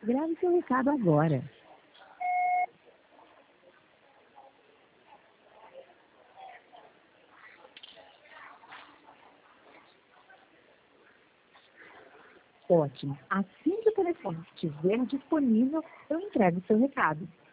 Grave seu recado agora. Ótimo. Assim que o telefone estiver disponível, eu entrego o seu recado.